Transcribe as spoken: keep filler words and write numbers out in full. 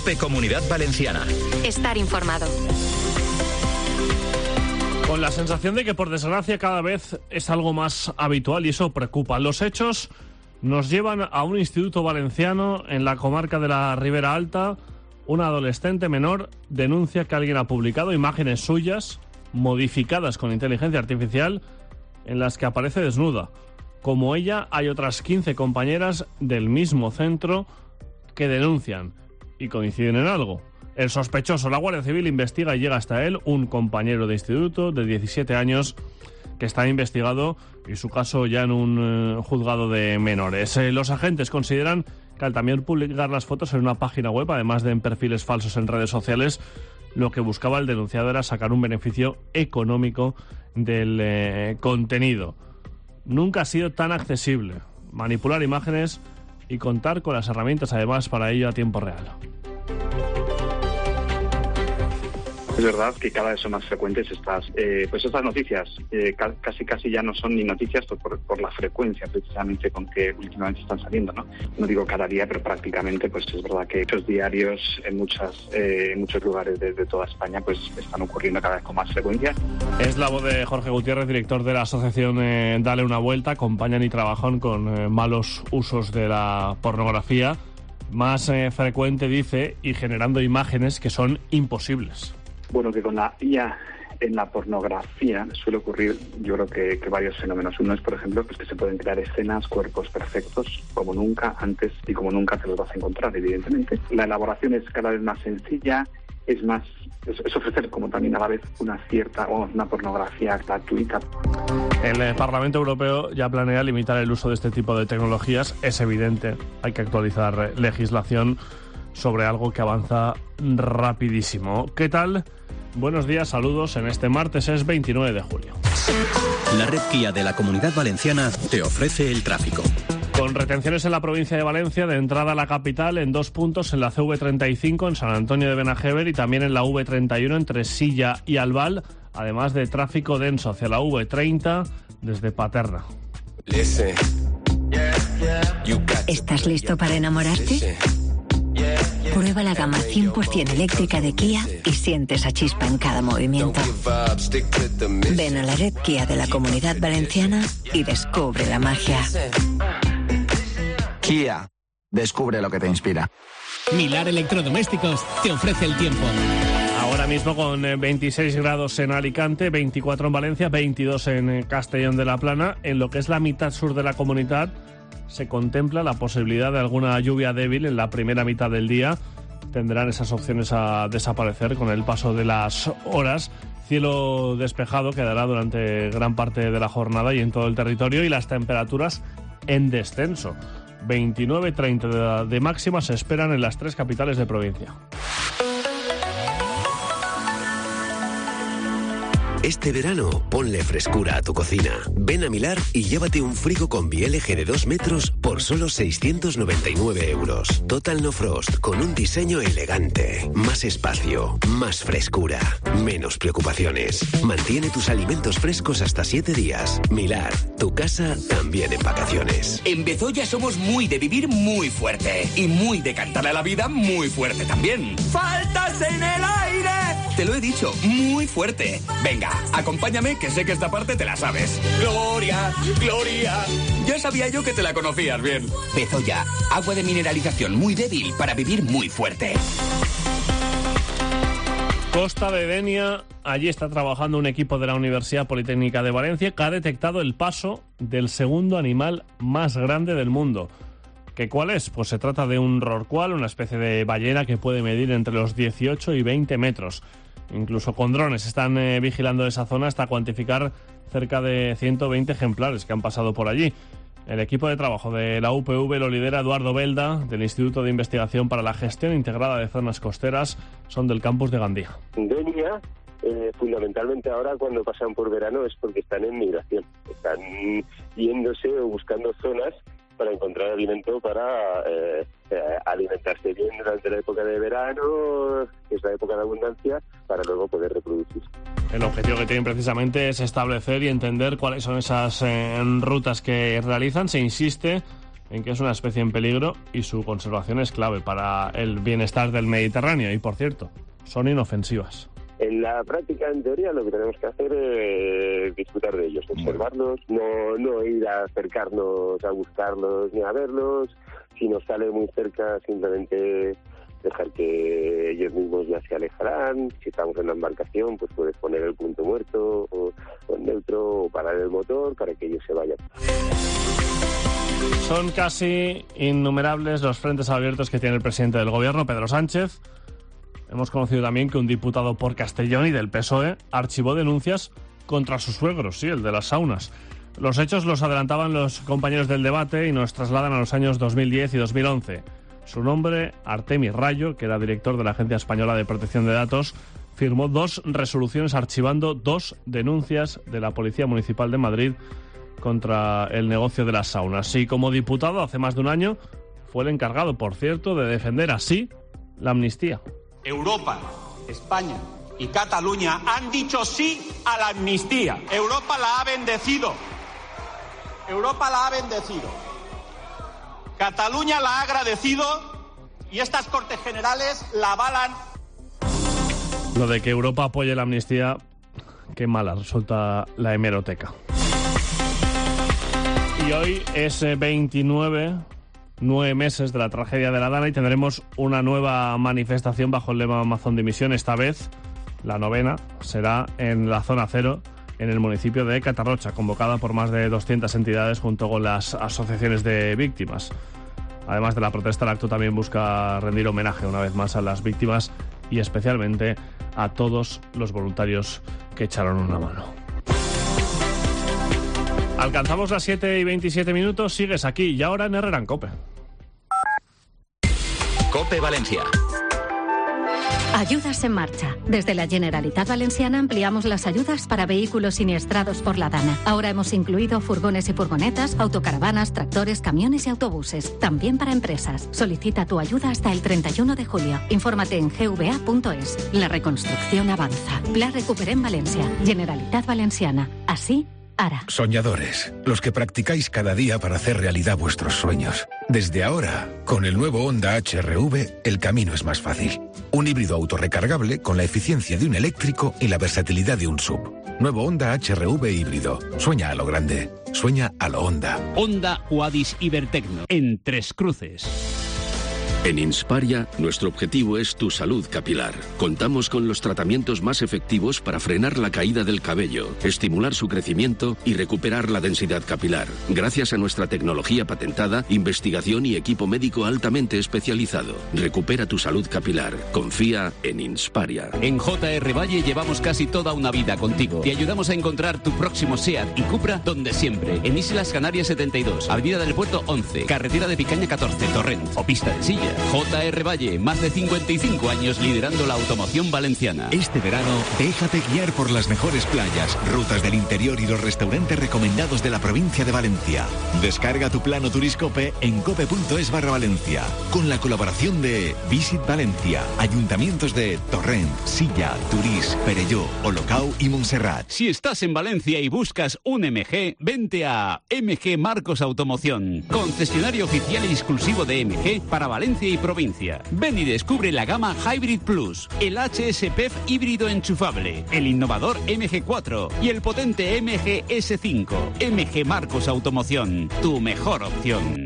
COPE Comunidad Valenciana. Estar informado. Con la sensación de que, por desgracia, cada vez es algo más habitual y eso preocupa. Los hechos nos llevan a un instituto valenciano en la comarca de la Ribera Alta. Una adolescente menor denuncia que alguien ha publicado imágenes suyas modificadas con inteligencia artificial en las que aparece desnuda. Como ella, hay otras quince compañeras del mismo centro que denuncian y coinciden en algo. El sospechoso, la Guardia Civil investiga y llega hasta él, un compañero de instituto de diecisiete años que está investigado y su caso ya en un eh, juzgado de menores. Eh, los agentes consideran que al también publicar las fotos en una página web, además de en perfiles falsos en redes sociales, lo que buscaba el denunciado era sacar un beneficio económico del eh, contenido. Nunca ha sido tan accesible manipular imágenes y contar con las herramientas además para ello a tiempo real. Es verdad que cada vez son más frecuentes estas eh, pues estas noticias. Eh, ca- casi casi ya no son ni noticias por, por, por la frecuencia precisamente con que últimamente están saliendo, ¿no? No digo cada día, pero prácticamente pues es verdad que estos diarios en muchas eh, en muchos lugares de, de toda España pues están ocurriendo cada vez con más frecuencia. Es la voz de Jorge Gutiérrez, director de la asociación eh, Dale una Vuelta. Acompañan y trabajan con eh, malos usos de la pornografía. Más eh, frecuente, dice, y generando imágenes que son imposibles. Bueno, que con la I A en la pornografía suele ocurrir, yo creo que, que varios fenómenos. Uno es, por ejemplo, pues que se pueden crear escenas, cuerpos perfectos, como nunca antes y como nunca te los vas a encontrar, evidentemente. La elaboración es cada vez más sencilla, es más es, es ofrecer como también a la vez una cierta, vamos, una pornografía gratuita. El eh, Parlamento Europeo ya planea limitar el uso de este tipo de tecnologías. Es evidente, hay que actualizar eh, legislación sobre algo que avanza rapidísimo. ¿Qué tal? Buenos días, saludos en este martes, es veintinueve de julio. La red Kia de la Comunidad Valenciana te ofrece el tráfico. Con retenciones en la provincia de Valencia, de entrada a la capital, en dos puntos, en la C V treinta y cinco, en San Antonio de Benajever, y también en la V treinta y uno, entre Silla y Albal, además de tráfico denso hacia la V treinta, desde Paterna. ¿Estás listo para enamorarte? Prueba la gama cien por ciento eléctrica de Kia y siente esa chispa en cada movimiento. Ven a la red Kia de la Comunidad Valenciana y descubre la magia. Kia, descubre lo que te inspira. Milar Electrodomésticos te ofrece el tiempo. Ahora mismo con veintiséis grados en Alicante, veinticuatro en Valencia, veintidós en Castellón de la Plana. En lo que es la mitad sur de la comunidad se contempla la posibilidad de alguna lluvia débil en la primera mitad del día. Tendrán esas opciones a desaparecer con el paso de las horas. Cielo despejado quedará durante gran parte de la jornada y en todo el territorio, y las temperaturas en descenso. veintinueve treinta de, de máxima se esperan en las tres capitales de provincia. Este verano, ponle frescura a tu cocina. Ven a Milar y llévate un frigo con B L G de dos metros por solo seiscientos noventa y nueve euros. Total No Frost, con un diseño elegante. Más espacio, más frescura, menos preocupaciones. Mantiene tus alimentos frescos hasta siete días. Milar, tu casa también en vacaciones. En Bezoya somos muy de vivir muy fuerte y muy de cantarle a la vida muy fuerte también. ¡Faltas en el aire! Te lo he dicho, muy fuerte. Venga, acompáñame, que sé que esta parte te la sabes. Gloria, Gloria. Ya sabía yo que te la conocías bien. Bezoya, agua de mineralización muy débil para vivir muy fuerte. Costa de Denia, allí está trabajando un equipo de la Universidad Politécnica de Valencia que ha detectado el paso del segundo animal más grande del mundo. ¿Qué cuál es? Pues se trata de un rorcual, una especie de ballena que puede medir entre los dieciocho y veinte metros. Incluso con drones están eh, vigilando esa zona hasta cuantificar cerca de ciento veinte ejemplares que han pasado por allí. El equipo de trabajo de la U P V lo lidera Eduardo Belda, del Instituto de Investigación para la Gestión Integrada de Zonas Costeras, son del campus de Gandía. Denia, eh, fundamentalmente ahora cuando pasan por verano es porque están en migración, están yéndose o buscando zonas para encontrar alimento para eh, eh, alimentarse bien durante la época de verano, que es la época de abundancia, para luego poder reproducirse. El objetivo que tienen precisamente es establecer y entender cuáles son esas eh, rutas que realizan. Se insiste en que es una especie en peligro y su conservación es clave para el bienestar del Mediterráneo. Y, por cierto, son inofensivas. En la práctica, en teoría, lo que tenemos que hacer es disfrutar de ellos, observarlos, no, no ir a acercarnos a buscarlos ni a verlos. Si nos sale muy cerca, simplemente dejar que ellos mismos ya se alejarán. Si estamos en la embarcación, pues puedes poner el punto muerto o, o en neutro o parar el motor para que ellos se vayan. Son casi innumerables los frentes abiertos que tiene el presidente del gobierno, Pedro Sánchez. Hemos conocido también que un diputado por Castellón y del P S O E archivó denuncias contra sus suegros, sí, el de las saunas. Los hechos los adelantaban los compañeros del debate y nos trasladan a los años dos mil diez y dos mil once. Su nombre, Artemis Rayo, que era director de la Agencia Española de Protección de Datos, firmó dos resoluciones archivando dos denuncias de la Policía Municipal de Madrid contra el negocio de las saunas. Y como diputado hace más de un año fue el encargado, por cierto, de defender así la amnistía. Europa, España y Cataluña han dicho sí a la amnistía. Europa la ha bendecido. Europa la ha bendecido. Cataluña la ha agradecido y estas Cortes Generales la avalan. Lo de que Europa apoye la amnistía, qué mala resulta la hemeroteca. Y hoy es veintinueve... Nueve meses de la tragedia de la Dana y tendremos una nueva manifestación bajo el lema Amazon Dimisión. Esta vez, la novena, será en la zona cero, en el municipio de Catarrocha, convocada por más de doscientas entidades junto con las asociaciones de víctimas. Además de la protesta, el acto también busca rendir homenaje una vez más a las víctimas y especialmente a todos los voluntarios que echaron una mano. Alcanzamos las siete y veintisiete minutos, sigues aquí y ahora en Herrera en COPE. COPE Valencia. Ayudas en marcha. Desde la Generalitat Valenciana ampliamos las ayudas para vehículos siniestrados por la Dana. Ahora hemos incluido furgones y furgonetas, autocaravanas, tractores, camiones y autobuses. También para empresas. Solicita tu ayuda hasta el treinta y uno de julio. Infórmate en g v a punto es. La reconstrucción avanza. Pla Recuperem Valencia. Generalitat Valenciana. Así, Ara. Soñadores, los que practicáis cada día para hacer realidad vuestros sueños. Desde ahora, con el nuevo Honda H R V, el camino es más fácil. Un híbrido autorrecargable con la eficiencia de un eléctrico y la versatilidad de un S U V. Nuevo Honda H R V híbrido. Sueña a lo grande. Sueña a lo Honda. Honda Huadis Ibertecno, en Tres Cruces. En Insparia, nuestro objetivo es tu salud capilar. Contamos con los tratamientos más efectivos para frenar la caída del cabello, estimular su crecimiento y recuperar la densidad capilar. Gracias a nuestra tecnología patentada, investigación y equipo médico altamente especializado. Recupera tu salud capilar. Confía en Insparia. En J R Valle llevamos casi toda una vida contigo. Te ayudamos a encontrar tu próximo SEAT y Cupra donde siempre. En Islas Canarias setenta y dos, Avenida del Puerto once, Carretera de Picaña catorce, Torrent o Pista de Silla. J R Valle, más de cincuenta y cinco años liderando la automoción valenciana. Este verano, déjate guiar por las mejores playas, rutas del interior y los restaurantes recomendados de la provincia de Valencia. Descarga tu plano Turiscope en cope punto es barra Valencia, con la colaboración de Visit Valencia, ayuntamientos de Torrent, Silla, Turís, Perelló, Olocau y Montserrat. Si estás en Valencia y buscas un M G, vente a M G Marcos Automoción, concesionario oficial y exclusivo de M G para Valencia y provincia. Ven y descubre la gama Hybrid Plus, el H S P E F híbrido enchufable, el innovador M G cuatro y el potente M G S cinco. M G Marcos Automoción, tu mejor opción.